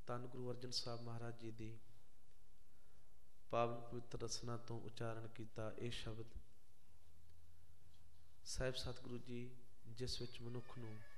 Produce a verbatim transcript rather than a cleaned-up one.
ਧੰਨ ਗੁਰੂ ਅਰਜਨ ਸਾਹਿਬ ਮਹਾਰਾਜ ਜੀ ਦੀ ਪਾਵਨ ਪਵਿੱਤਰ ਰਸਨਾ ਤੋਂ ਉਚਾਰਨ ਕੀਤਾ ਇਹ ਸ਼ਬਦ ਸਾਹਿਬ ਸਤਿਗੁਰੂ ਜੀ ਜਿਸ ਵਿੱਚ ਮਨੁੱਖ ਨੂੰ